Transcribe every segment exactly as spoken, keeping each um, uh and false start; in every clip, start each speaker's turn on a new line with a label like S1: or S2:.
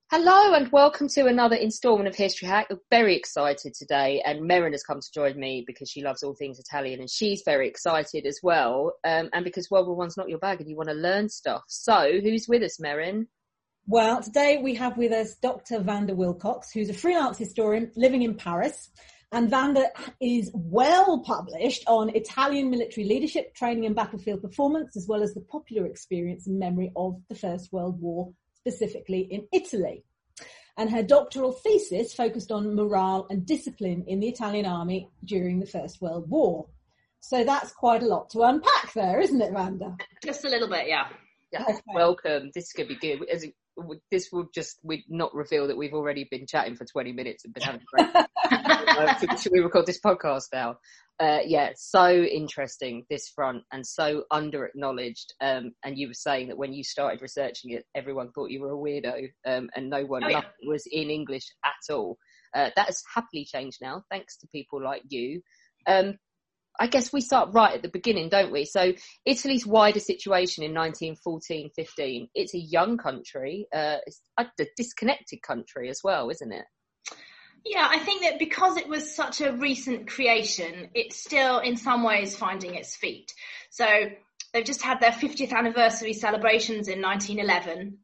S1: Hello and welcome to another instalment of History Hack. I'm very excited today, and Merrin has come to join me because she loves all things Italian and she's very excited as well, um, and because World War One's not your bag and you want to learn stuff. So who's with us, Merrin?
S2: Well, today we have with us Doctor Vanda Wilcox, who's a freelance historian living in Paris. And Vanda is well published on Italian military leadership, training and battlefield performance, as well as the popular experience and memory of the First World War, specifically in Italy. And her doctoral thesis focused on morale and discipline in the Italian army during the First World War. So that's quite a lot to unpack there, isn't it, Vanda?
S3: Just a little bit, yeah.
S1: Yeah, okay. Welcome. This is going to be good. As it, this will just, we'd not reveal that we've already been chatting for twenty minutes and been having a great uh, should we record this podcast now? Uh, yeah, so interesting, this front, and so under-acknowledged. Um, and you were saying that when you started researching it, everyone thought you were a weirdo, um, and no one
S3: oh, yeah.
S1: was in English at all. Uh, that has happily changed now, thanks to people like you. Um, I guess we start right at the beginning, don't we? So Italy's wider situation in nineteen fourteen fifteen, it's a young country, uh, it's a disconnected country as well, isn't it?
S3: Yeah, I think that because it was such a recent creation, it's still in some ways finding its feet. So they've just had their fiftieth anniversary celebrations in nineteen eleven,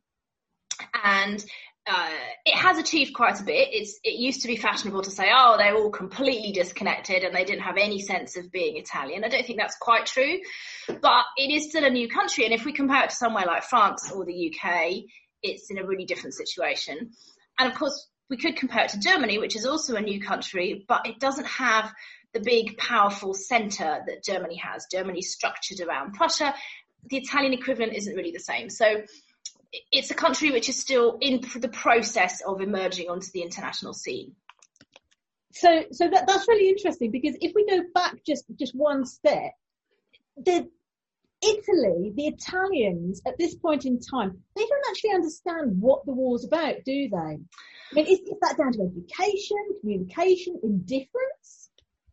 S3: and uh, it has achieved quite a bit. It's, it used to be fashionable to say, oh, they're all completely disconnected and they didn't have any sense of being Italian. I don't think that's quite true, but it is still a new country. And if we compare it to somewhere like France or the U K, it's in a really different situation. And of course, we could compare it to Germany, which is also a new country, but it doesn't have the big, powerful centre that Germany has. Germany's structured around Prussia. The Italian equivalent isn't really the same. So it's a country which is still in the process of emerging onto the international scene.
S2: So, so that, that's really interesting, because if we go back just, just one step, the Italy, the Italians at this point in time, they don't actually understand what the war's about, do they? I mean, is, is that down to education, communication, indifference?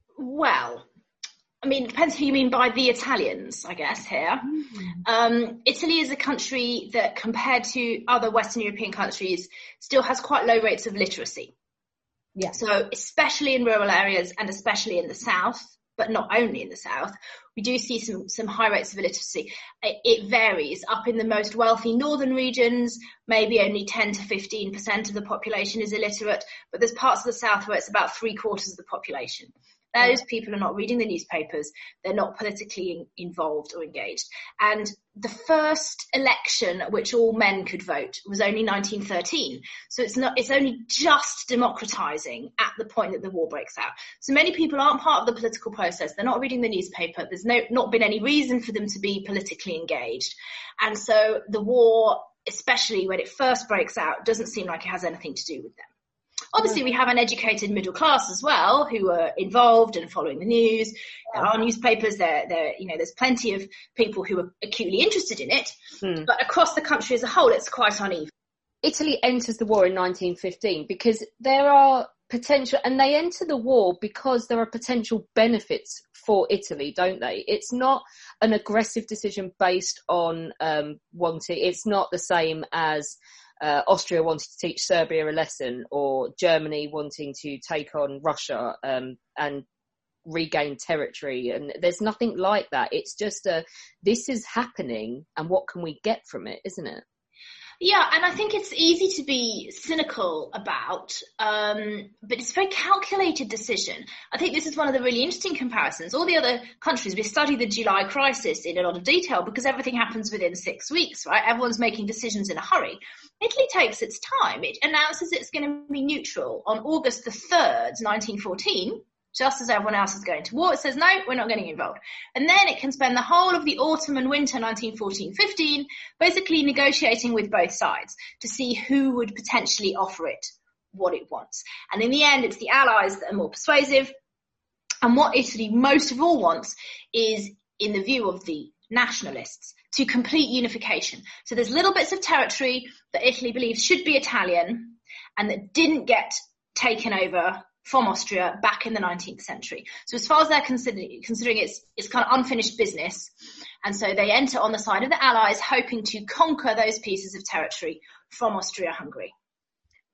S3: Well, I mean, it depends who you mean by the Italians, I guess, here. Mm. Um, Italy is a country that, compared to other Western European countries, still has quite low rates of literacy. Yeah. So especially in rural areas and especially in the south, but not only in the south, we do see some, some high rates of illiteracy. It, it varies. Up in the most wealthy northern regions, maybe only ten to fifteen percent of the population is illiterate, but there's parts of the south where it's about three quarters of the population. Those people are not reading the newspapers. They're not politically in, involved or engaged. And the first election at which all men could vote was only nineteen thirteen. So it's not, it's only just democratizing at the point that the war breaks out. So many people aren't part of the political process. They're not reading the newspaper. There's no, not been any reason for them to be politically engaged. And so the war, especially when it first breaks out, doesn't seem like it has anything to do with them. Obviously, we have an educated middle class as well who are involved and following the news. There are newspapers. There, there, you know, there's plenty of people who are acutely interested in it. Hmm. But across the country as a whole, it's quite uneven.
S1: Italy enters the war in nineteen fifteen because there are potential, and they enter the war because there are potential benefits for Italy, don't they? It's not an aggressive decision based on um, wanting. It's not the same as Uh, Austria wanting to teach Serbia a lesson, or Germany wanting to take on Russia um, and regain territory. And there's nothing like that. It's just a, this is happening and what can we get from it, isn't it?
S3: Yeah, and I think it's easy to be cynical about, um, but it's a very calculated decision. I think this is one of the really interesting comparisons. All the other countries, we study the July crisis in a lot of detail because everything happens within six weeks, right? Everyone's making decisions in a hurry. Italy takes its time. It announces it's going to be neutral on August the third, nineteen fourteen. Just as everyone else is going to war, it says, no, we're not getting involved. And then it can spend the whole of the autumn and winter nineteen fourteen fifteen basically negotiating with both sides to see who would potentially offer it what it wants. And in the end, it's the Allies that are more persuasive. And what Italy most of all wants is, in the view of the nationalists, to complete unification. So there's little bits of territory that Italy believes should be Italian and that didn't get taken over from Austria back in the nineteenth century. So as far as they're considering, considering it's, it's kind of unfinished business. And so they enter on the side of the Allies, hoping to conquer those pieces of territory from Austria-Hungary.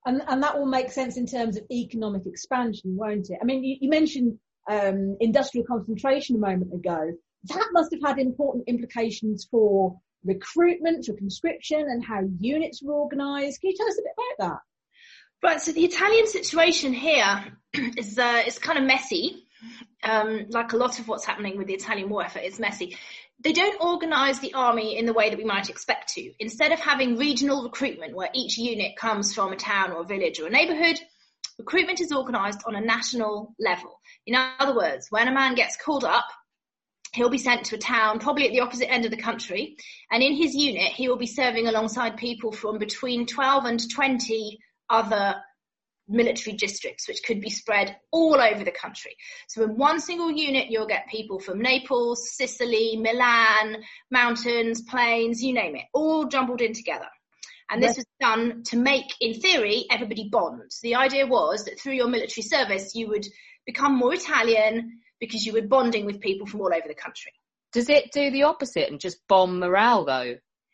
S2: And, and that will make sense in terms of economic expansion, won't it? I mean, you, you mentioned um, industrial concentration a moment ago. That must have had important implications for recruitment, for conscription, and how units were organised. Can you tell us a bit about that?
S3: Right, so the Italian situation here is uh, is kind of messy. Um, like a lot of what's happening with the Italian war effort, it's messy. They don't organise the army in the way that we might expect to. Instead of having regional recruitment where each unit comes from a town or a village or a neighbourhood, recruitment is organised on a national level. In other words, when a man gets called up, he'll be sent to a town, probably at the opposite end of the country, and in his unit, he will be serving alongside people from between twelve and twenty other military districts, which could be spread all over the country. So in one single unit, you'll get people from Naples, Sicily, Milan, mountains, plains, you name it, all jumbled in together. And this was done to make, in theory, everybody bond. So the idea was that through your military service, you would become more Italian because you were bonding with people from all over the country.
S1: Does it do the opposite and just bomb morale, though?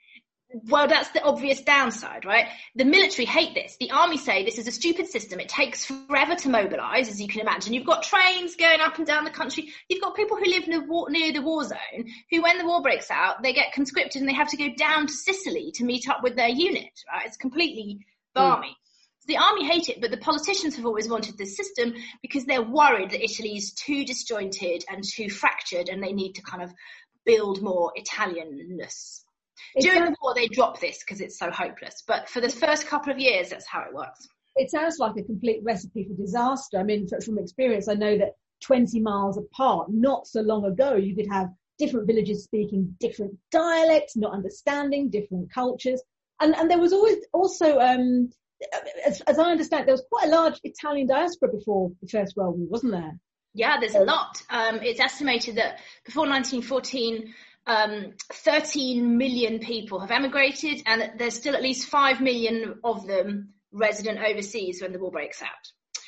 S3: Well, that's the obvious downside, right? The military hate this. The army say this is a stupid system. It takes forever to mobilise, as you can imagine. You've got trains going up and down the country. You've got people who live near, war, near the war zone who, when the war breaks out, they get conscripted and they have to go down to Sicily to meet up with their unit, right? It's completely balmy. Mm. So the army hate it, but the politicians have always wanted this system because they're worried that Italy is too disjointed and too fractured and they need to kind of build more Italianness. During the war, they drop this because it's so hopeless. But for the first couple of years, that's how it works.
S2: It sounds like a complete recipe for disaster. I mean, from experience, I know that twenty miles apart, not so long ago, you could have different villages speaking different dialects, not understanding different cultures. And, and there was always also, um, as, as I understand, there was quite a large Italian diaspora before the First World War, wasn't there?
S3: Yeah, there's a lot. Um, it's estimated that before nineteen fourteen, Um, thirteen million people have emigrated, and there's still at least five million of them resident overseas when the war breaks out.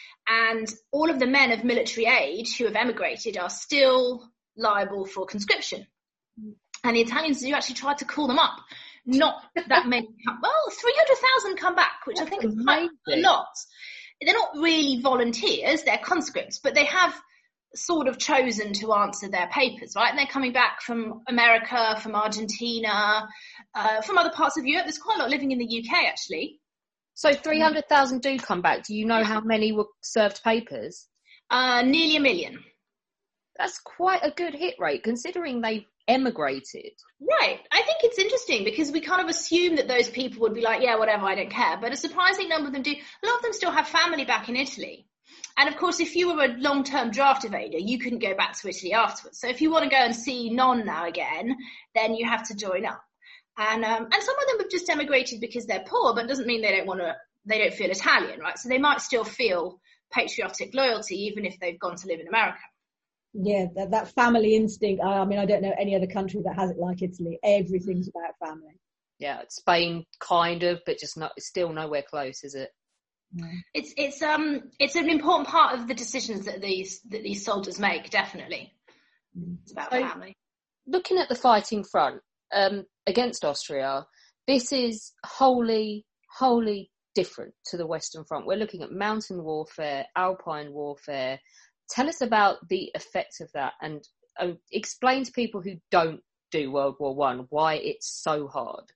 S3: And all of the men of military age who have emigrated are still liable for conscription. And the Italians do actually try to call them up. Not that many come, well, three hundred thousand come back, which That's I think is quite a lot. They're not really volunteers, they're conscripts, but they have sort of chosen to answer their papers, right? And they're coming back from America, from Argentina, uh, from other parts of Europe. There's quite a lot living in the U K, actually.
S1: So three hundred thousand do come back. Do you know how many were served papers?
S3: Uh, nearly a million.
S1: That's quite a good hit rate, considering they emigrated.
S3: Right. I think it's interesting because we kind of assume that those people would be like, yeah, whatever, I don't care. But a surprising number of them do. A lot of them still have family back in Italy. And of course, if you were a long-term draft evader, you couldn't go back to Italy afterwards. So if you want to go and see Non now again, then you have to join up. And um, and some of them have just emigrated because they're poor, but it doesn't mean they don't want to, they don't feel Italian, right? So they might still feel patriotic loyalty, even if they've gone to live in America.
S2: Yeah, that, that family instinct. I, I mean, I don't know any other country that has it like Italy. Everything's about family.
S1: Yeah, Spain kind of, but just not, still nowhere close, is it?
S3: It's it's um it's an important part of the decisions that these that these soldiers make. Definitely, it's about so, family.
S1: Looking at the fighting front um, against Austria, this is wholly wholly different to the Western Front. We're looking at mountain warfare, alpine warfare. Tell us about the effects of that, and uh, explain to people who don't do World War One why it's so hard.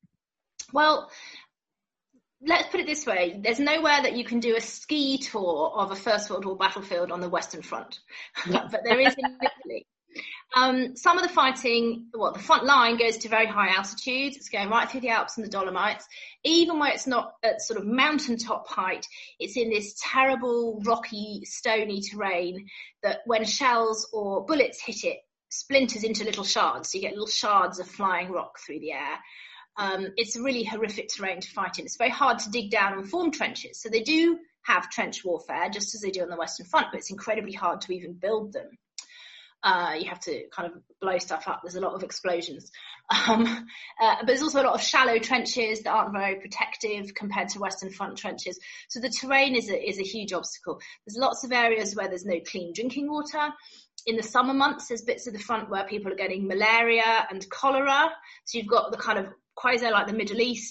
S3: Well, let's put it this way. There's nowhere that you can do a ski tour of a First World War battlefield on the Western Front. But there is in Italy. Um, some of the fighting, well, the front line goes to very high altitudes. It's going right through the Alps and the Dolomites. Even where it's not at sort of mountaintop height, it's in this terrible, rocky, stony terrain that when shells or bullets hit it, splinters into little shards. So you get little shards of flying rock through the air. Um, it's a really horrific terrain to fight in. It's very hard to dig down and form trenches. So they do have trench warfare, just as they do on the Western Front, but it's incredibly hard to even build them. Uh, you have to kind of blow stuff up. There's a lot of explosions. Um, uh, but there's also a lot of shallow trenches that aren't very protective compared to Western Front trenches. So the terrain is a, is a huge obstacle. There's lots of areas where there's no clean drinking water. In the summer months, there's bits of the front where people are getting malaria and cholera. So you've got the kind of quasi like the Middle East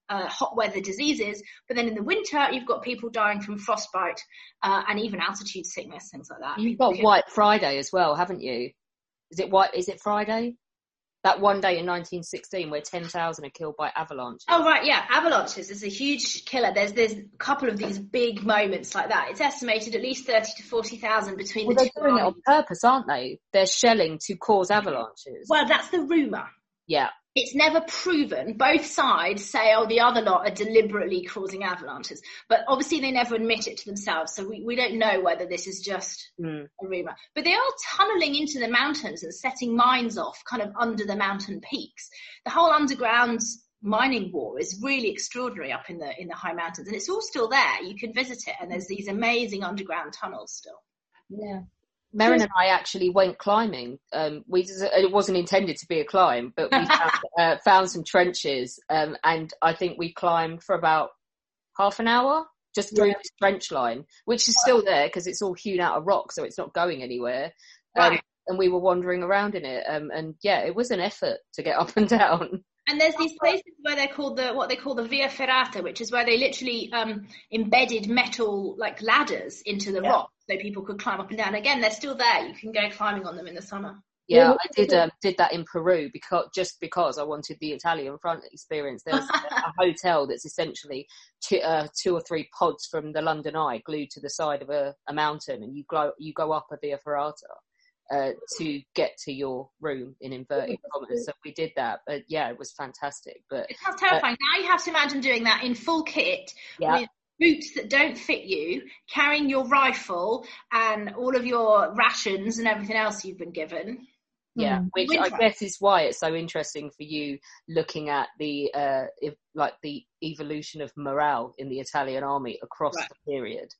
S3: uh, hot weather diseases. But then in the winter, you've got people dying from frostbite uh, and even altitude sickness, things like that.
S1: You've got White Friday as well, haven't you? Is it White? Is it Friday? That one day in nineteen sixteen where ten thousand are killed by avalanches.
S3: Oh, right, yeah. Avalanches is a huge killer. There's there's a couple of these big moments like that. It's estimated at least thirty to forty thousand between
S1: well,
S3: the
S1: two. They're doing armies. It on purpose, aren't they? They're shelling to cause avalanches.
S3: Well, that's the rumour.
S1: Yeah.
S3: It's never proven. Both sides say, oh, the other lot are deliberately causing avalanches. But obviously they never admit it to themselves. So we, we don't know whether this is just mm. a rumour. But they are tunnelling into the mountains and setting mines off kind of under the mountain peaks. The whole underground mining war is really extraordinary up in the in the high mountains. And it's all still there. You can visit it. And there's these amazing underground tunnels still.
S1: Yeah. Merrin and I actually went climbing. Um, we it wasn't intended to be a climb, but we found, uh, found some trenches, um, and I think we climbed for about half an hour just through yeah. this trench line, which is still there because it's all hewn out of rock, so it's not going anywhere. Um, right. And we were wandering around in it, um, and yeah, it was an effort to get up and down.
S3: And there's these places where they're called the, what they call the Via Ferrata, which is where they literally um, embedded metal like ladders into the yeah. rock so people could climb up and down. Again, they're still there. You can go climbing on them in the summer.
S1: Yeah, I did um, did that in Peru because just because I wanted the Italian front experience. There's a hotel that's essentially two, uh, two or three pods from the London Eye glued to the side of a, a mountain, and you go you go up a Via Ferrata. Uh, to get to your room in inverted commas. So we did that, but yeah, it was fantastic. But
S3: it sounds terrifying. Uh, now you have to imagine doing that in full kit
S1: yeah.
S3: with boots that don't fit you, carrying your rifle and all of your rations and everything else you've been given.
S1: Yeah, mm. which Winter. I guess is why it's so interesting for you looking at the uh, if, like the evolution of morale in the Italian army across right. the period.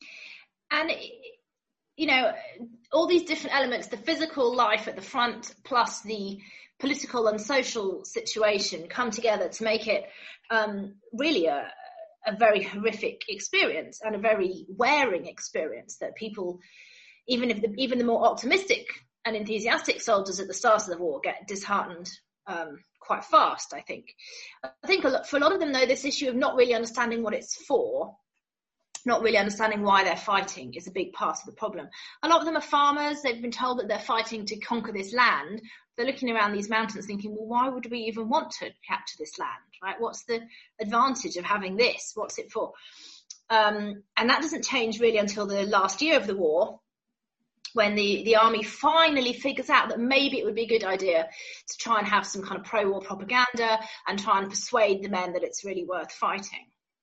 S3: And it, you know, all these different elements, the physical life at the front plus the political and social situation come together to make it um, really a, a very horrific experience and a very wearing experience that people, even if the, even the more optimistic and enthusiastic soldiers at the start of the war get disheartened um, quite fast, I think. I think a lot, for a lot of them, though, this issue of not really understanding what it's for, not really understanding why they're fighting is a big part of the problem. A lot of them are farmers. They've been told that they're fighting to conquer this land. They're looking around these mountains thinking, well, why would we even want to capture this land, right? What's the advantage of having this? What's it for? Um, and that doesn't change really until the last year of the war, when the, the army finally figures out that maybe it would be a good idea to try and have some kind of pro-war propaganda and try and persuade the men that it's really worth fighting.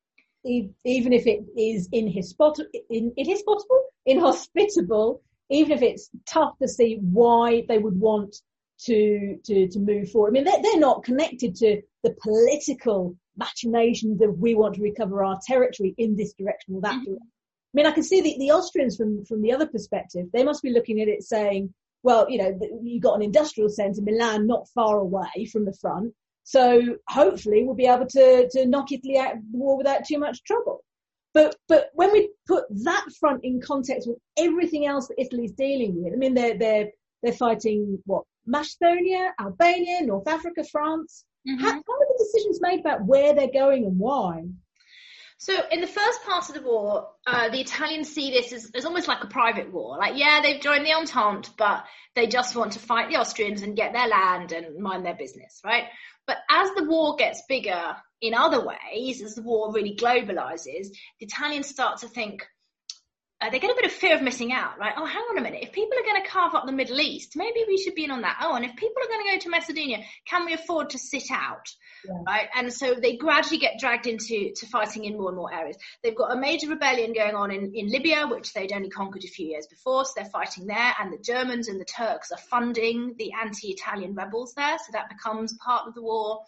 S2: Even if it is inhospitable, in, inhospitable, inhospitable, even if it's tough to see why they would want to to to move forward. I mean, they're, they're not connected to the political machinations of we want to recover our territory in this direction or that mm-hmm. direction. I mean, I can see the, the Austrians from from the other perspective. They must be looking at it saying, well, you know, you've got an industrial centre, Milan, not far away from the front. So hopefully we'll be able to, to knock Italy out of the war without too much trouble. But but when we put that front in context with everything else that Italy's dealing with, I mean, they're they're they're fighting what, Macedonia, Albania, North Africa, France. Mm-hmm. How, how are the decisions made about where they're going and why?
S3: So in the first part of the war, uh, the Italians see this as, as almost like a private war. Like, yeah, they've joined the Entente, but they just want to fight the Austrians and get their land and mind their business, right? But as the war gets bigger in other ways, as the war really globalizes, the Italians start to think, uh, they get a bit of fear of missing out, right? Oh, hang on a minute. If people are going to carve up the Middle East, maybe we should be in on that. Oh, and if people are going to go to Macedonia, can we afford to sit out, yeah. right? And so they gradually get dragged into to fighting in more and more areas. They've got a major rebellion going on in, in Libya, which they'd only conquered a few years before, so they're fighting there. And the Germans and the Turks are funding the anti-Italian rebels there, so that becomes part of the war.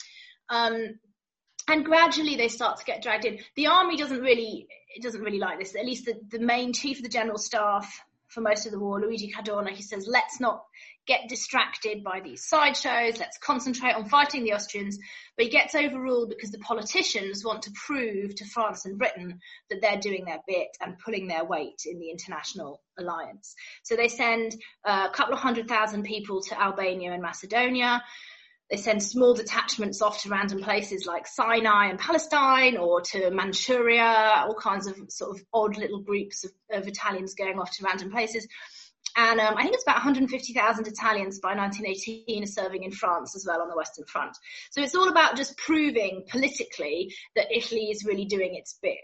S3: Um, And gradually they start to get dragged in. The army doesn't really, it doesn't really like this. At least the, the main chief of the general staff for most of the war, Luigi Cadorna, he says, let's not get distracted by these sideshows. Let's concentrate on fighting the Austrians. But he gets overruled because the politicians want to prove to France and Britain that they're doing their bit and pulling their weight in the international alliance. So they send uh, a couple of hundred thousand people to Albania and Macedonia. They send small detachments off to random places like Sinai and Palestine, or to Manchuria, all kinds of sort of odd little groups of, of Italians going off to random places. And um, I think it's about one hundred fifty thousand Italians by nineteen eighteen are serving in France as well on the Western Front. So it's all about just proving politically that Italy is really doing its bit.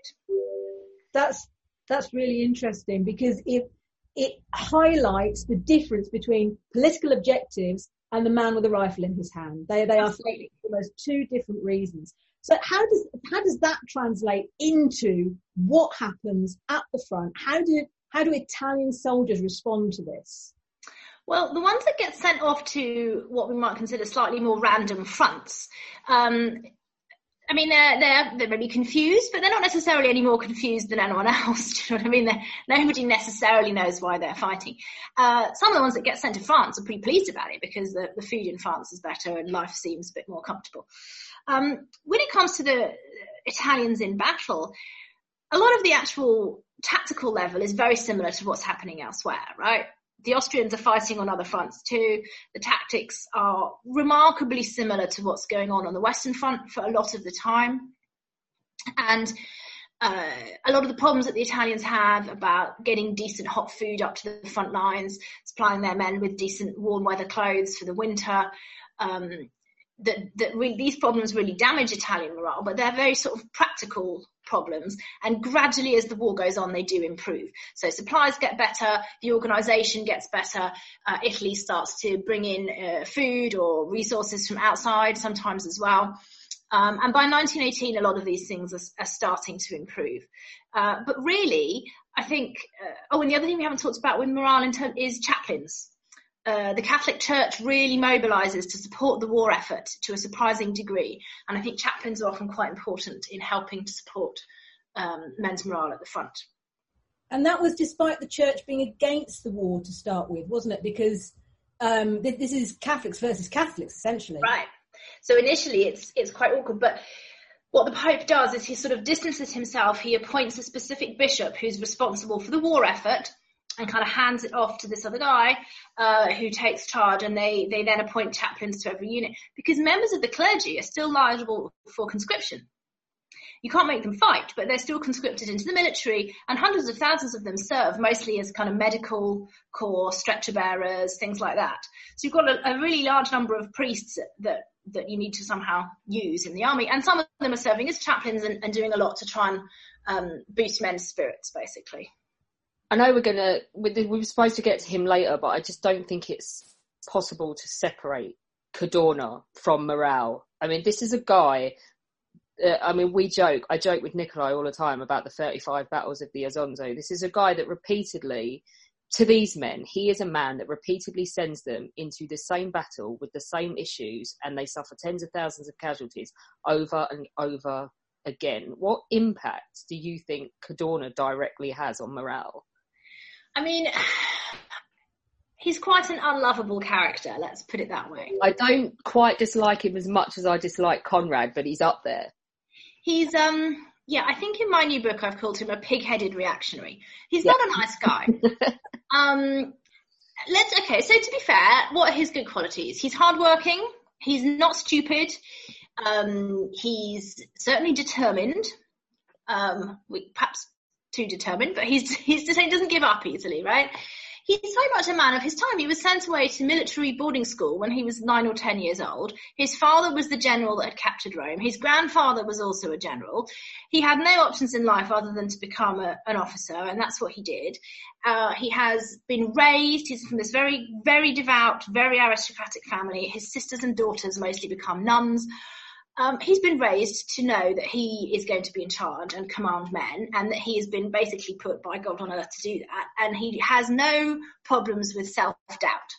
S2: That's that's really interesting, because it it highlights the difference between political objectives and the man with a rifle in his hand. They they are fighting for those two different reasons. So how does how does that translate into what happens at the front? How do how do Italian soldiers respond to this?
S3: Well, the ones that get sent off to what we might consider slightly more random fronts, um, I mean, they're, they're, they're maybe confused, but they're not necessarily any more confused than anyone else. Do you know what I mean? They're, nobody necessarily knows why they're fighting. Uh, some of the ones that get sent to France are pretty pleased about it, because the, the food in France is better and life seems a bit more comfortable. Um, when it comes to the Italians in battle, a lot of the actual tactical level is very similar to what's happening elsewhere, right? The Austrians are fighting on other fronts too. The tactics are remarkably similar to what's going on on the Western Front for a lot of the time. And uh, a lot of the problems that the Italians have about getting decent hot food up to the front lines, supplying their men with decent warm weather clothes for the winter, um, that, that really, these problems really damage Italian morale, but they're very sort of practical problems, and gradually as the war goes on they do improve. So supplies get better, the organisation gets better, uh, Italy starts to bring in uh, food or resources from outside sometimes as well, um, and by nineteen eighteen a lot of these things are, are starting to improve. Uh, but really I think uh, oh and the other thing we haven't talked about with morale in term is chaplains. Uh, the Catholic Church really mobilises to support the war effort to a surprising degree, and I think chaplains are often quite important in helping to support um, men's morale at the front.
S2: And that was despite the Church being against the war to start with, wasn't it? Because um, th- this is Catholics versus Catholics, essentially.
S3: Right. So initially it's it's quite awkward, but what the Pope does is he sort of distances himself. He appoints a specific bishop who's responsible for the war effort, and kind of hands it off to this other guy uh, who takes charge, and they, they then appoint chaplains to every unit, because members of the clergy are still liable for conscription. You can't make them fight, but they're still conscripted into the military, and hundreds of thousands of them serve, mostly as kind of medical corps, stretcher bearers, things like that. So you've got a, a really large number of priests that, that you need to somehow use in the army, and some of them are serving as chaplains and, and doing a lot to try and um, boost men's spirits, basically.
S1: I know we're going to, we were supposed to get to him later, but I just don't think it's possible to separate Cadorna from morale. I mean, this is a guy, uh, I mean, we joke, I joke with Nikolai all the time about the thirty-five battles of the Isonzo. This is a guy that repeatedly, to these men, he is a man that repeatedly sends them into the same battle with the same issues, and they suffer tens of thousands of casualties over and over again. What impact do you think Cadorna directly has on morale?
S3: I mean, he's quite an unlovable character, let's put it that way.
S1: I don't quite dislike him as much as I dislike Conrad, but he's up there.
S3: He's, um, yeah, I think in my new book I've called him a pig-headed reactionary. He's
S1: yeah.
S3: not a nice guy. um, let's, okay, so to be fair, what are his good qualities? He's hardworking, he's not stupid, um, he's certainly determined, um, we, perhaps too determined, but he's, he's he doesn't give up easily, right? He's very much a man of his time. He was sent away to military boarding school when he was nine or ten years old. His father was the general that had captured Rome. His grandfather was also a general. He had no options in life other than to become a, an officer, and that's what he did. Uh, he has been raised, he's from this very, very devout, very aristocratic family. His sisters and daughters mostly become nuns. Um, he's been raised to know that he is going to be in charge and command men, and that he has been basically put by God on earth to do that. And he has no problems with self-doubt.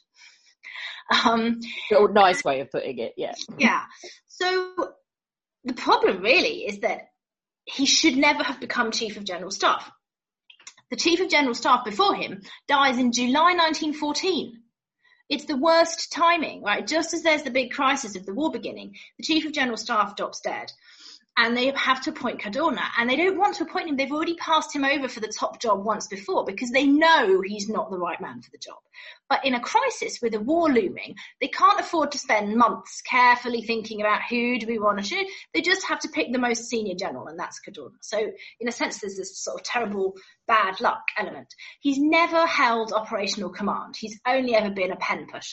S3: Um,
S1: a nice way of putting it, yeah.
S3: Yeah. So the problem really is that he should never have become Chief of General Staff. The Chief of General Staff before him dies in July nineteen fourteen. It's the worst timing, right? Just as there's the big crisis of the war beginning, the Chief of General Staff drops dead. and they have to appoint Cadorna, and they don't want to appoint him. They've already passed him over for the top job once before because they know he's not the right man for the job. But in a crisis with a war looming, they can't afford to spend months carefully thinking about who do we want to shoot. They just have to pick the most senior general, and that's Cadorna. So in a sense, there's this sort of terrible bad luck element. He's never held operational command. He's only ever been a pen pusher.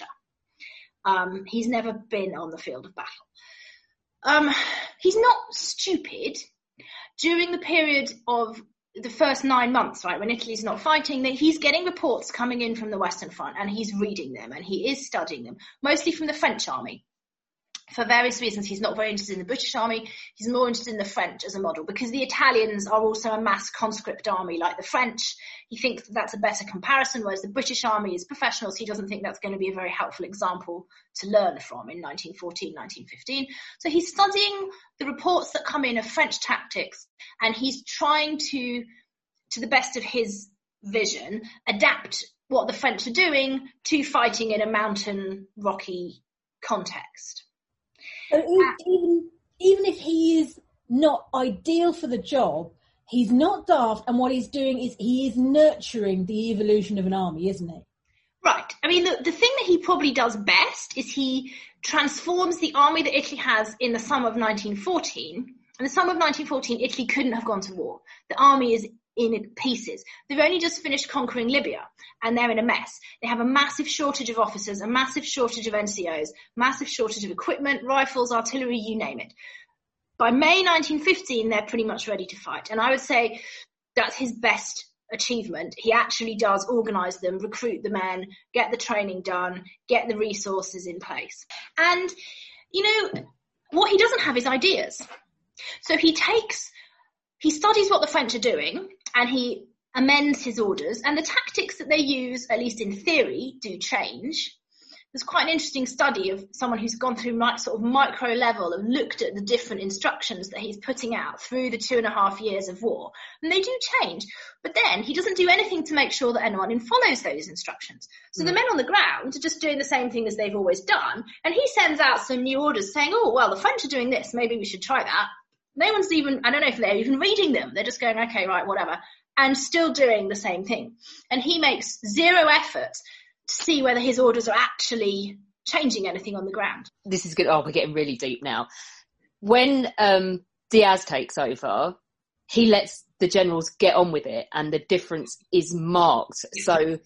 S3: Um, he's never been on the field of battle. Um, he's not stupid. During the period of the first nine months, right, when Italy's not fighting, that he's getting reports coming in from the Western Front, and he's reading them, and he is studying them, mostly from the French army. For various reasons, he's not very interested in the British army. He's more interested in the French as a model, because the Italians are also a mass conscript army like the French. He thinks that that's a better comparison, whereas the British army is professionals. He doesn't think that's going to be a very helpful example to learn from in nineteen fourteen, nineteen fifteen. So he's studying the reports that come in of French tactics, and he's trying to, to the best of his vision, adapt what the French are doing to fighting in a mountain, rocky context.
S2: So even, even if he is not ideal for the job, he's not daft, and what he's doing is he is nurturing the evolution of an army, isn't he?
S3: Right. I mean, the, the thing that he probably does best is he transforms the army that Italy has in the summer of nineteen fourteen. In the summer of nineteen fourteen, Italy couldn't have gone to war. The army is in pieces. They've only just finished conquering Libya, and they're in a mess. They have a massive shortage of officers, a massive shortage of N C Os, massive shortage of equipment, rifles, artillery, you name it. By May nineteen fifteen, they're pretty much ready to fight. And I would say that's his best achievement. He actually does organise them, recruit the men, get the training done, get the resources in place. And, you know, what he doesn't have is ideas. So he takes, he studies what the French are doing, and he amends his orders, and the tactics that they use, at least in theory, do change. There's quite an interesting study of someone who's gone through my, sort of micro level and looked at the different instructions that he's putting out through the two and a half years of war, and they do change. But then he doesn't do anything to make sure that anyone follows those instructions. So mm. the men on the ground are just doing the same thing as they've always done, and he sends out some new orders saying, oh, well, the French are doing this, maybe we should try that. No one's even, I don't know if they're even reading them. They're just going, okay, right, whatever, and still doing the same thing. And he makes zero effort to see whether his orders are actually changing anything on the ground.
S1: This is good. Oh, we're getting really deep now. When um, Diaz takes over, he lets the generals get on with it, and the difference is marked. So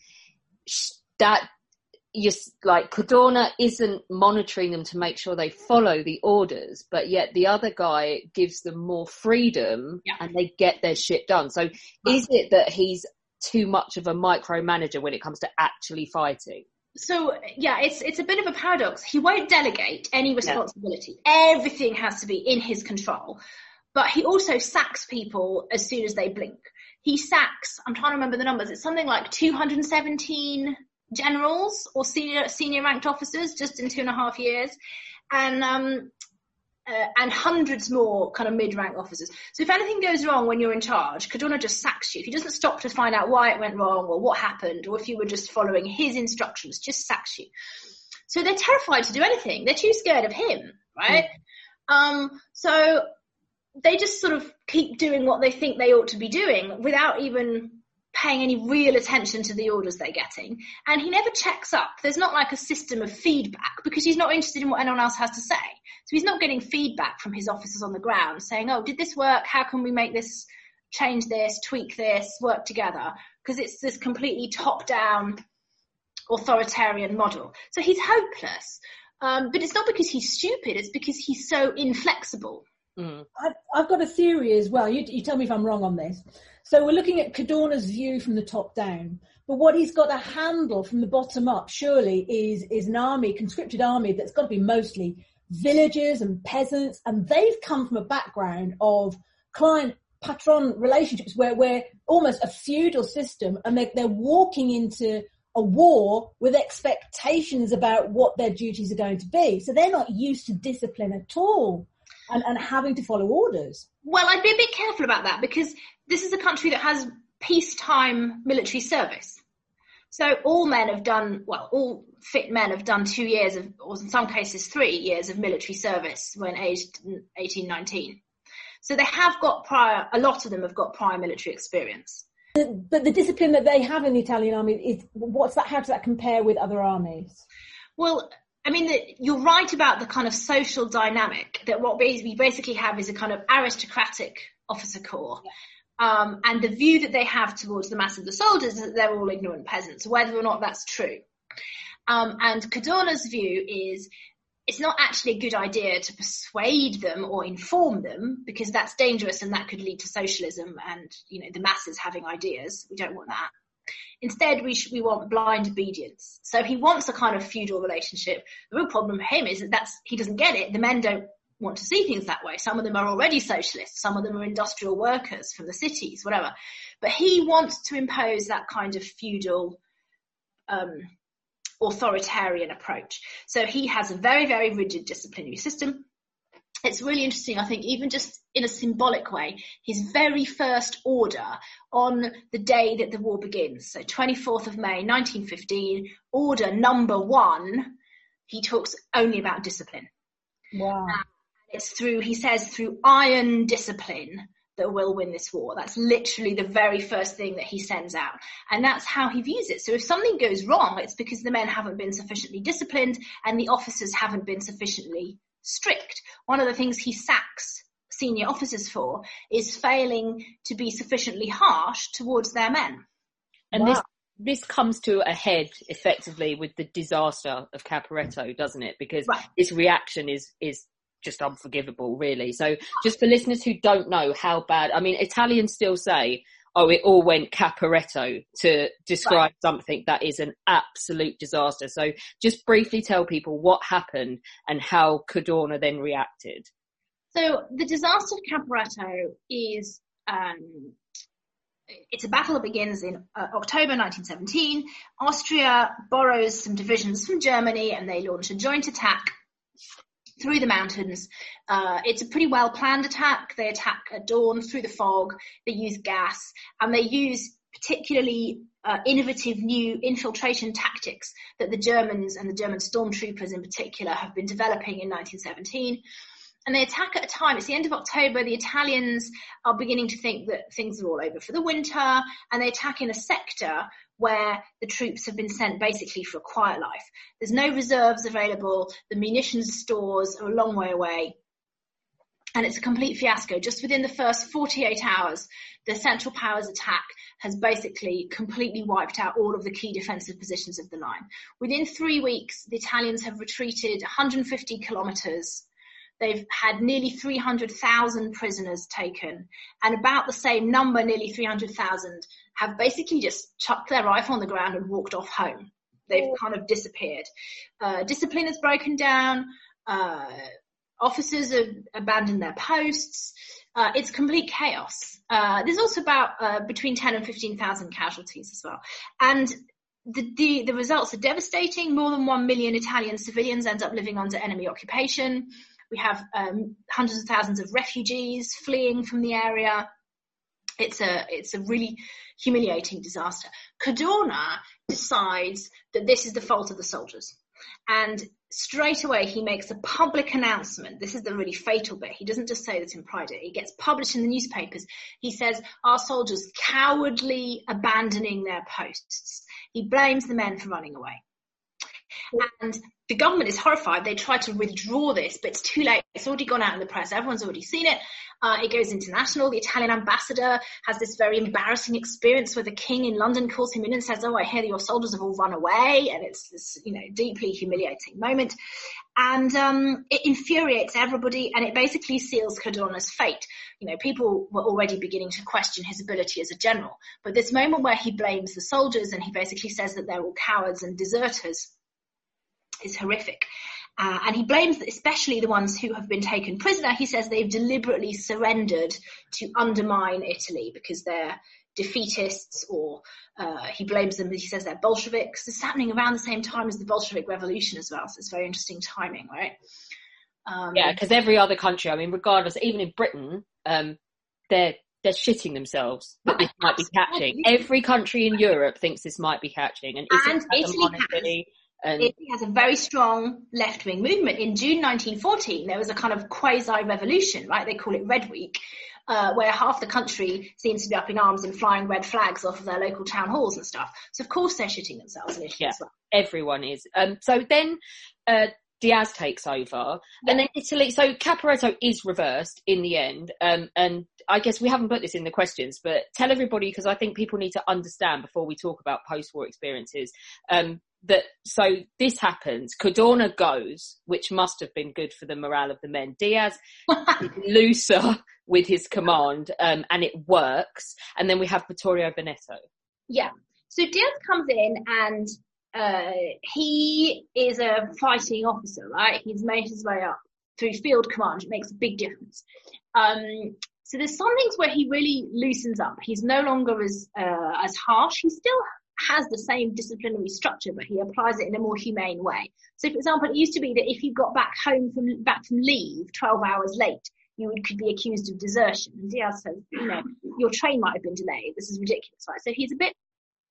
S1: that, just like, Cadorna isn't monitoring them to make sure they follow the orders, but yet the other guy gives them more freedom, yeah, and they get their shit done. So right. Is it that he's too much of a micromanager when it comes to actually fighting?
S3: So, yeah, it's it's a bit of a paradox. He won't delegate any responsibility. Yeah. Everything has to be in his control. But he also sacks people as soon as they blink. He sacks, I'm trying to remember the numbers, it's something like two hundred seventeen generals or senior senior ranked officers just in two and a half years, and um uh, and hundreds more kind of mid-rank officers. So if anything goes wrong when you're in charge, Cadorna just sacks you. He doesn't stop to find out why it went wrong or what happened, or if you were just following his instructions, just sacks you. So they're terrified to do anything. They're too scared of him, right? Mm. Um so they just sort of keep doing what they think they ought to be doing without even paying any real attention to the orders they're getting. And he never checks up. There's not like a system of feedback, because he's not interested in what anyone else has to say. So he's not getting feedback from his officers on the ground saying, oh, did this work? How can we make this, change this, tweak this, work together? Because it's this completely top-down authoritarian model. So he's hopeless. Um, but it's not because he's stupid. It's because he's so inflexible.
S2: Mm. I've, I've got a theory as well. You, you tell me if I'm wrong on this. So we're looking at Cadorna's view from the top down, but what he's got to handle from the bottom up, surely, is is an army, conscripted army, that's got to be mostly villagers and peasants, and they've come from a background of client-patron relationships where we're almost a feudal system, and they're, they're walking into a war with expectations about what their duties are going to be. So they're not used to discipline at all. And, and having to follow orders.
S3: Well, I'd be a bit careful about that, because this is a country that has peacetime military service. So all men have done, well, all fit men have done two years of, or in some cases three years of military service when aged eighteen, nineteen. So they have got prior, a lot of them have got prior military experience.
S2: But the discipline that they have in the Italian army, is what's that? How does that compare with other armies?
S3: Well, I mean, the, you're right about the kind of social dynamic, that what we basically have is a kind of aristocratic officer corps. Yeah. Um, and the view that they have towards the mass of the soldiers is that they're all ignorant peasants, whether or not that's true. Um, and Cadorna's view is it's not actually a good idea to persuade them or inform them, because that's dangerous and that could lead to socialism and, you know, the masses having ideas. We don't want that. Instead, we sh- we want blind obedience. So he wants a kind of feudal relationship. The real problem for him is that that's, he doesn't get it. The men don't want to see things that way. Some of them are already socialists. Some of them are industrial workers from the cities, whatever. But he wants to impose that kind of feudal um authoritarian approach. So he has a very, very rigid disciplinary system. It's really interesting, I think, even just in a symbolic way, his very first order on the day that the war begins, so twenty-fourth of May, nineteen fifteen, order number one, he talks only about discipline.
S2: Wow.
S3: Um, it's through, he says, through iron discipline that will win this war. That's literally the very first thing that he sends out. And that's how he views it. So if something goes wrong, it's because the men haven't been sufficiently disciplined and the officers haven't been sufficiently strict. One of the things he sacks senior officers for is failing to be sufficiently harsh towards their men.
S1: And
S2: wow.
S1: this this comes to a head effectively with the disaster of Caporetto, doesn't it? Because
S3: right.
S1: This reaction is is just unforgivable, really. So just for listeners who don't know how bad, I mean, Italians still say, oh, it all went Caporetto to describe right. something that is an absolute disaster. So just briefly tell people what happened and how Cadorna then reacted.
S3: So the disaster of Caporetto is, um, it's a battle that begins in uh, October nineteen seventeen. Austria borrows some divisions from Germany and they launch a joint attack through the mountains. Uh, it's a pretty well-planned attack. They attack at dawn through the fog. They use gas and they use particularly uh, innovative new infiltration tactics that the Germans and the German stormtroopers in particular have been developing in nineteen seventeen. And they attack at a time, it's the end of October, the Italians are beginning to think that things are all over for the winter, and they attack in a sector where the troops have been sent basically for a quiet life. There's no reserves available, the munitions stores are a long way away, and it's a complete fiasco. Just within the first forty-eight hours, the Central Powers attack has basically completely wiped out all of the key defensive positions of the line. Within three weeks, the Italians have retreated one hundred fifty kilometres. They've had nearly three hundred thousand prisoners taken, and about the same number, nearly three hundred thousand, have basically just chucked their rifle on the ground and walked off home. They've kind of disappeared. Uh, discipline has broken down. Uh, officers have abandoned their posts. Uh, it's complete chaos. Uh, there's also about uh, between ten and fifteen thousand casualties as well. And the, the, the results are devastating. More than one million Italian civilians end up living under enemy occupation. We have um, hundreds of thousands of refugees fleeing from the area. It's a it's a really humiliating disaster. Cadorna decides that this is the fault of the soldiers. And straight away he makes a public announcement. This is the really fatal bit. He doesn't just say this in private. It gets published in the newspapers. He says, our soldiers cowardly abandoning their posts. He blames the men for running away. And the government is horrified. They try to withdraw this, but it's too late. It's already gone out in the press. Everyone's already seen it. Uh, it goes international. The Italian ambassador has this very embarrassing experience where the king in London calls him in and says, oh, I hear that your soldiers have all run away. And it's this, you know, deeply humiliating moment. And um, it infuriates everybody, and it basically seals Cadorna's fate. You know, people were already beginning to question his ability as a general. But this moment where he blames the soldiers and he basically says that they're all cowards and deserters is horrific. Uh, and he blames especially the ones who have been taken prisoner. He says they've deliberately surrendered to undermine Italy because they're defeatists, or uh, he blames them, he says they're Bolsheviks. This is happening around the same time as the Bolshevik Revolution as well, so it's very interesting timing, right? Um,
S1: yeah, because every other country, I mean, regardless, even in Britain, um, they're they're shitting themselves that this might be catching. Every country in Europe thinks this might be catching, and,
S3: and Italy has.
S1: And
S3: Italy has a very strong left-wing movement. In June nineteen fourteen, there was a kind of quasi-revolution, right? They call it Red Week, uh, where half the country seems to be up in arms and flying red flags off of their local town halls and stuff. So, of course, they're shitting themselves in Italy
S1: yeah,
S3: as well.
S1: Everyone is. Um, so then uh, Diaz takes over,
S3: yeah.
S1: and then Italy. So Caporetto is reversed in the end. Um, and I guess we haven't put this in the questions, but tell everybody, because I think people need to understand before we talk about post-war experiences. Um, that so this happens. Cadorna goes, which must have been good for the morale of the men. Diaz is looser with his command, um, and it works. And then we have Vittorio Veneto.
S3: Yeah. So Diaz comes in and uh, he is a fighting officer, right? He's made his way up through field command. It makes a big difference. Um, so there's some things where he really loosens up. He's no longer as uh, as harsh. He still has the same disciplinary structure, but he applies it in a more humane way. So, for example, it used to be that if you got back home from back from leave twelve hours late, you would, could be accused of desertion. And Diaz says, you know, your train might have been delayed. This is ridiculous, right? So he's a bit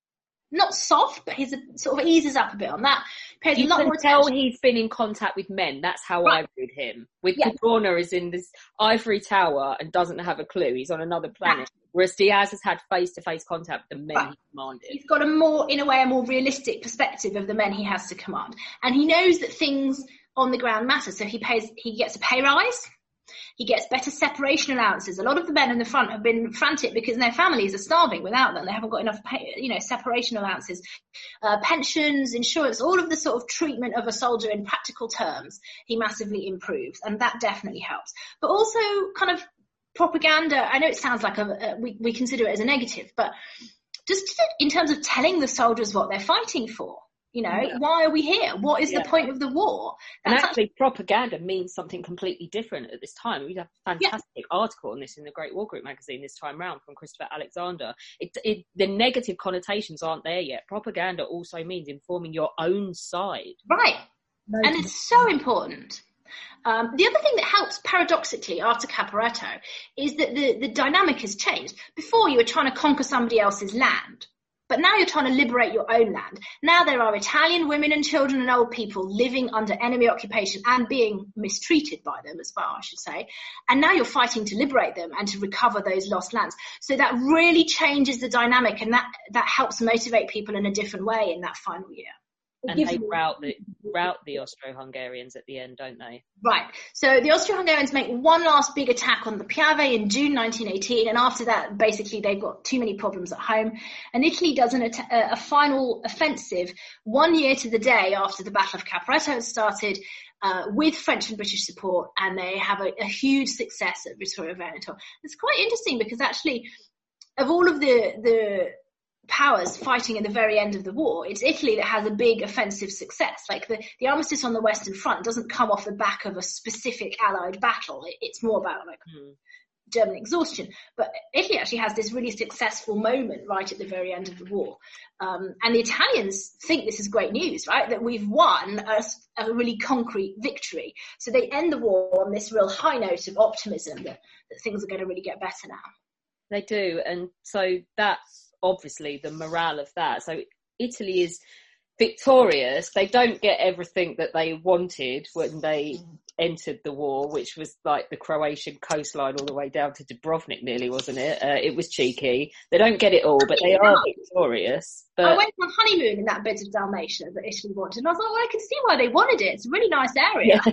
S3: not soft, but he's a, sort of eases up a bit on that. Pays
S1: You
S3: a lot
S1: can
S3: more
S1: tell
S3: attention.
S1: he's been in contact with men. That's how
S3: Right.
S1: I read him. With
S3: Yeah.
S1: Cadorna is in this ivory tower and doesn't have a clue. He's on another planet. Whereas Diaz has had face-to-face contact with the men
S3: Right.
S1: he commanded.
S3: He's got a more, in a way, a more realistic perspective of the men he has to command. And he knows that things on the ground matter. So he pays, he gets a pay rise. He gets better separation allowances. A lot of the men in the front have been frantic because their families are starving without them. They haven't got enough, pay, you know, separation allowances, uh, pensions, insurance, all of the sort of treatment of a soldier in practical terms. He massively improves, and that definitely helps. But also kind of propaganda. I know it sounds like a, a we, we consider it as a negative, but just in terms of telling the soldiers what they're fighting for. You know, yeah. Why are we here? What is yeah. the point of the war?
S1: That's and actually, actually, propaganda means something completely different at this time. We have a fantastic yeah. article on this in the Great War Group magazine this time round from Christopher Alexander. It, it, the negative connotations aren't there yet. Propaganda also means informing your own side.
S3: Right. No, and it's so important. Um, the other thing that helps, paradoxically, after Caporetto, is that the, the dynamic has changed. Before, you were trying to conquer somebody else's land. But now you're trying to liberate your own land. Now there are Italian women and children and old people living under enemy occupation and being mistreated by them as well, I should say. And now you're fighting to liberate them and to recover those lost lands. So that really changes the dynamic, and that, that helps motivate people in a different way in that final year.
S1: And they rout the, rout the Austro-Hungarians at the end, don't they?
S3: Right. So the Austro-Hungarians make one last big attack on the Piave in June nineteen eighteen, and after that, basically, they've got too many problems at home. And Italy does an, a, a final offensive one year to the day after the Battle of Caporetto had started, uh, with French and British support, and they have a, a huge success at Vittorio Veneto. It's quite interesting because actually, of all of the the powers fighting at the very end of the war, it's Italy that has a big offensive success. Like the, the armistice on the Western Front doesn't come off the back of a specific Allied battle. It, it's more about like mm. German exhaustion. But Italy actually has this really successful moment right at the very end of the war. Um, and the Italians think this is great news, right? That we've won a, a really concrete victory. So they end the war on this real high note of optimism that, that things are going to really get better now.
S1: They do. And so that's obviously the morale of that. So Italy is victorious. They don't get everything that they wanted when they entered the war, which was like the Croatian coastline all the way down to Dubrovnik nearly, wasn't it? Uh, it was cheeky. They don't get it all, but they are victorious. But
S3: I went on honeymoon in that bit of Dalmatia that Italy wanted, and I was like, well, I can see why they wanted it. It's a really nice area.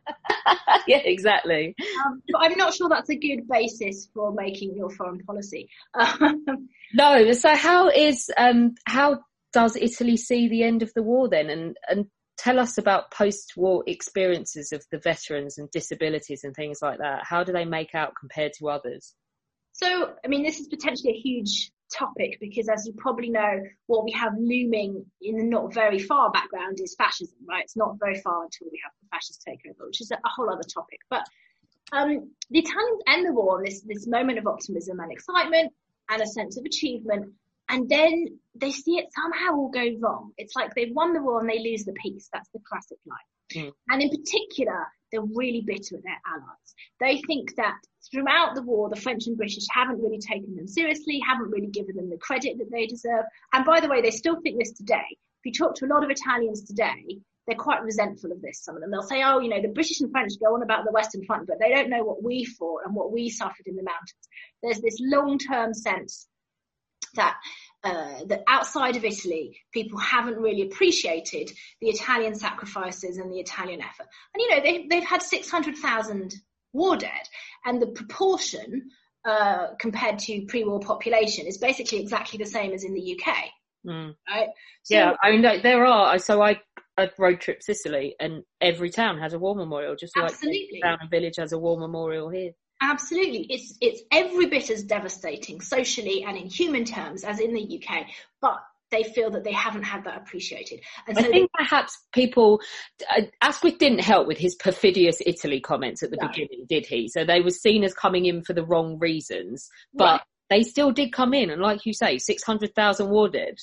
S1: Yeah, yeah, exactly.
S3: Um, but I'm not sure that's a good basis for making your foreign policy. Um,
S1: no, so how is, um, how does Italy see the end of the war then? And, and tell us about post-war experiences of the veterans and disabilities and things like that. How do they make out compared to others?
S3: So, I mean, this is potentially a huge topic because, as you probably know, what we have looming in the not very far background is fascism, right? It's not very far until we have the fascist takeover, which is a whole other topic. But um, the Italians end the war on this, this moment of optimism and excitement and a sense of achievement. And then they see it somehow all go wrong. It's like they've won the war and they lose the peace. That's the classic line. Mm. And in particular, they're really bitter at their allies. They think that throughout the war, the French and British haven't really taken them seriously, haven't really given them the credit that they deserve. And by the way, they still think this today. you talk to a lot of Italians today, they're quite resentful of this, some of them. They'll say, oh, you know, the British and French go on about the Western Front, but they don't know what we fought and what we suffered in the mountains. There's this long-term sense that uh, that outside of Italy, people haven't really appreciated the Italian sacrifices and the Italian effort. And, you know, they, they've had six hundred thousand war dead, and the proportion uh, compared to pre-war population is basically exactly the same as in the U K. Mm. Right? So,
S1: yeah, I mean, there are, so I, I road trip Sicily, and every town has a war memorial, just like every town and village has a war memorial here.
S3: Absolutely. It's it's every bit as devastating socially and in human terms as in the U K, but they feel that they haven't had that appreciated. And so
S1: I think
S3: they,
S1: perhaps people, uh, Asquith didn't help with his perfidious Italy comments at the no. beginning, did he? So they were seen as coming in for the wrong reasons, but right. they still did come in, and like you say, six hundred thousand war dead.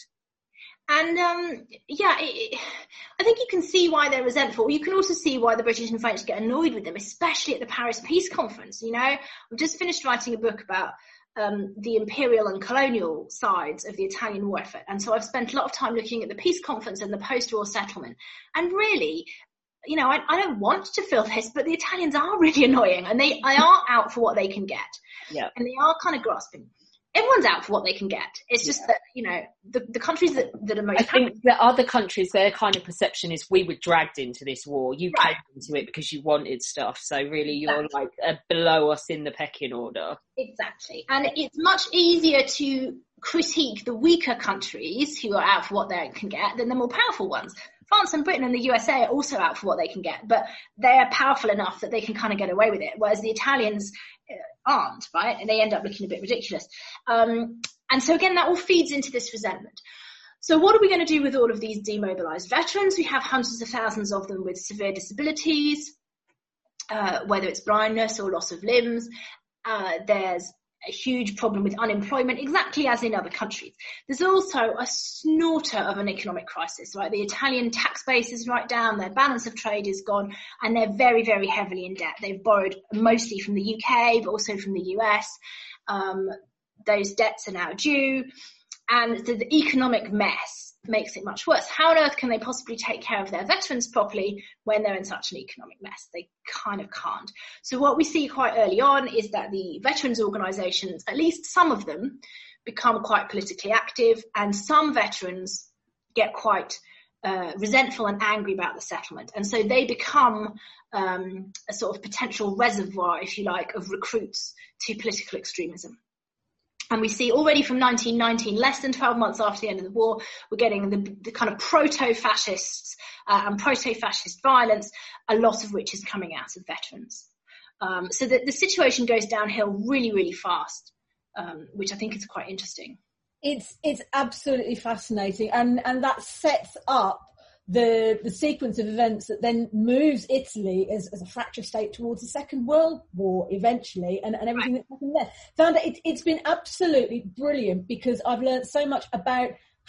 S3: And, um, yeah, it, it, I think you can see why they're resentful. You can also see why the British and French get annoyed with them, especially at the Paris Peace Conference. You know, I've just finished writing a book about um, the imperial and colonial sides of the Italian war effort. And so I've spent a lot of time looking at the peace conference and the post-war settlement. And really, you know, I, I don't want to feel this, but the Italians are really annoying, and they, they are out for what they can get.
S1: Yeah.
S3: And they are kind of grasping. Everyone's out for what they can get. It's just yeah. that, you know, the, the countries that, that are most...
S1: I think the other countries, their kind of perception is we were dragged into this war. You right. came into it because you wanted stuff. So really you're exactly. like uh, below us in the pecking order.
S3: Exactly. And it's much easier to critique the weaker countries who are out for what they can get than the more powerful ones. France and Britain and the U S A are also out for what they can get, but they're powerful enough that they can kind of get away with it, whereas the Italians aren't, right? And they end up looking a bit ridiculous. Um, and so again, that all feeds into this resentment. So what are we going to do with all of these demobilized veterans? We have hundreds of thousands of them with severe disabilities, uh, whether it's blindness or loss of limbs. Uh, there's a huge problem with unemployment, exactly as in other countries. There's also a snorter of an economic crisis, right? The Italian tax base is right down, their balance of trade is gone, and they're very, very heavily in debt. They've borrowed mostly from the U K, but also from the U S. Um, those debts are now due, and the, the economic mess makes it much worse. How on earth can they possibly take care of their veterans properly when they're in such an economic mess? They kind of can't. So what we see quite early on is that the veterans organisations, at least some of them, become quite politically active, and some veterans get quite uh, resentful and angry about the settlement. And so they become um, a sort of potential reservoir, if you like, of recruits to political extremism. And we see already from nineteen nineteen, less than twelve months after the end of the war, we're getting the, the kind of proto-fascists uh, and proto-fascist violence, a lot of which is coming out of veterans. Um, so that the situation goes downhill really, really fast, um, which I think is quite interesting.
S2: It's it's absolutely fascinating, and and that sets up the the sequence of events that then moves Italy as, as a fractured state towards the Second World War eventually, and, and everything right. that's happened there. Found that it, it's been absolutely brilliant, because I've learned so much about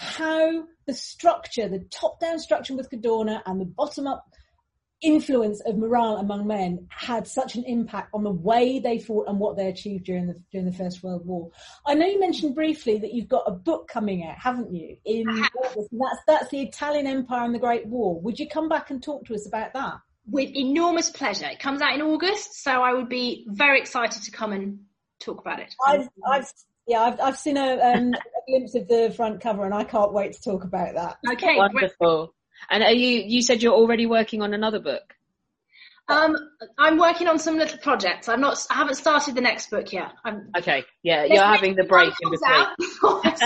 S2: how the structure, the top-down structure with Cadorna and the bottom-up influence of morale among men had such an impact on the way they fought and what they achieved during the during the First World War. I know you mentioned briefly that you've got a book coming out, haven't you? In August, and that's that's the Italian Empire and the Great War. Would you come back and talk to us about that?
S3: With enormous pleasure. It comes out in August, so I would be very excited to come and talk about it.
S2: I've, I've yeah, I've I've seen a, um, a glimpse of the front cover, and I can't wait to talk about that.
S3: Okay,
S1: wonderful. And are you, you said you're already working on another book?
S3: Um, I'm working on some little projects. I'm not, I haven't started the next book yet. I'm,
S1: okay. Yeah. You're having the break in between.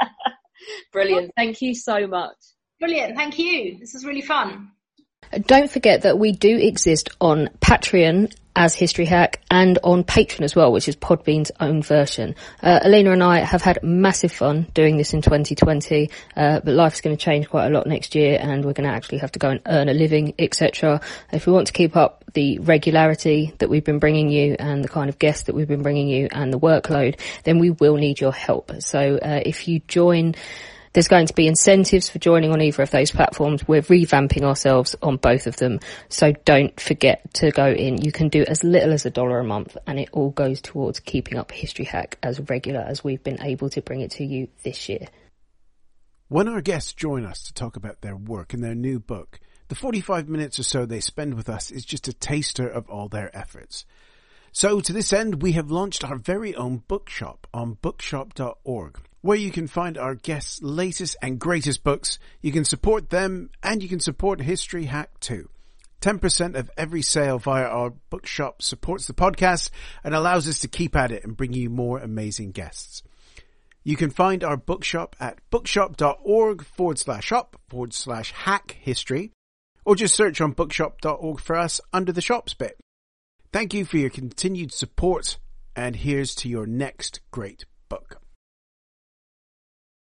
S1: Brilliant. Thank you so much.
S3: Brilliant. Thank you. This is really fun.
S4: Don't forget that we do exist on Patreon as History Hack, and on Patreon as well, which is Podbean's own version. Uh, Alina and I have had massive fun doing this in twenty twenty, uh, but life's going to change quite a lot next year, and we're going to actually have to go and earn a living, et cetera. If we want to keep up the regularity that we've been bringing you, and the kind of guests that we've been bringing you, and the workload, then we will need your help. So uh, if you join, there's going to be incentives for joining on either of those platforms. We're revamping ourselves on both of them. So don't forget to go in. You can do as little as a dollar a month, and it all goes towards keeping up History Hack as regular as we've been able to bring it to you this year.
S5: When our guests join us to talk about their work and their new book, the forty-five minutes or so they spend with us is just a taster of all their efforts. So to this end, we have launched our very own bookshop on bookshop dot org, where you can find our guests' latest and greatest books. You can support them and you can support History Hack too. ten percent of every sale via our bookshop supports the podcast and allows us to keep at it and bring you more amazing guests. You can find our bookshop at bookshop dot org forward slash shop forward slash hack history, or just search on bookshop dot org for us under the shops bit. Thank you for your continued support, and here's to your next great